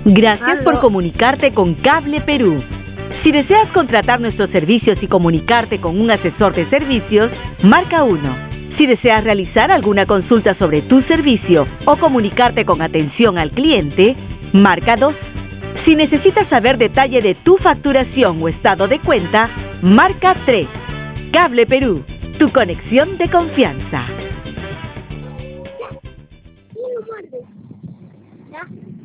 Gracias por Aló. comunicarte con Cable Perú. Si deseas contratar nuestros servicios y comunicarte con un asesor de servicios, marca 1. Si deseas realizar alguna consulta sobre tu servicio o comunicarte con atención al cliente, marca 2. Si necesitas saber detalle de tu facturación o estado de cuenta, marca 3. Cable Perú, tu conexión de confianza. No muerdes. ¿Ya?